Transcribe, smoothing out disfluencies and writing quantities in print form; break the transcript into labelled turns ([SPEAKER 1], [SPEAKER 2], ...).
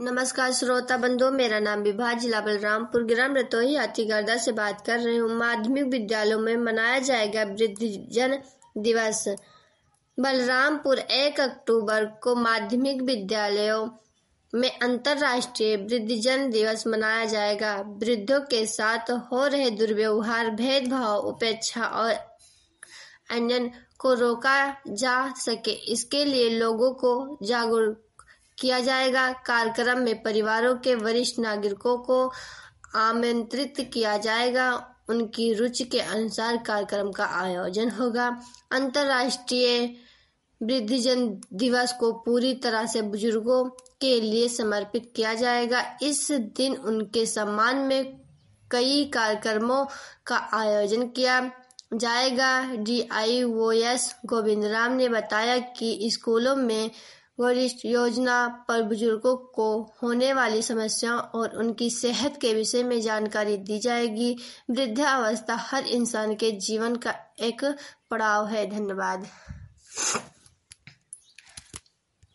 [SPEAKER 1] नमस्कार श्रोता बंधुओं, मेरा नाम विभा, जिला बलरामपुर, ग्राम रतोही, हाथीगढ़ से बात कर रही हूँ। माध्यमिक विद्यालयों में मनाया जाएगा वृद्धजन दिवस। बलरामपुर 1 अक्टूबर को माध्यमिक विद्यालयों में अंतर्राष्ट्रीय वृद्धजन दिवस मनाया जाएगा। वृद्धों के साथ हो रहे दुर्व्यवहार, भेदभाव, उपेक्षा और अन्याय को रोका जा सके, इसके लिए लोगों को जागरूक किया जाएगा। कार्यक्रम में परिवारों के वरिष्ठ नागरिकों को आमंत्रित किया जाएगा। उनकी रुचि के अनुसार कार्यक्रम का आयोजन होगा। अंतर्राष्ट्रीय वृद्धजन दिवस को पूरी तरह से बुजुर्गों के लिए समर्पित किया जाएगा। इस दिन उनके सम्मान में कई कार्यक्रमों का आयोजन किया जाएगा। DIOS गोविंदराम ने बताया कि स्कूलों में वरिष्ठ योजना पर बुजुर्गों को होने वाली समस्याओं और उनकी सेहत के विषय में जानकारी दी जाएगी। वृद्धावस्था हर इंसान के जीवन का एक पड़ाव है। धन्यवाद।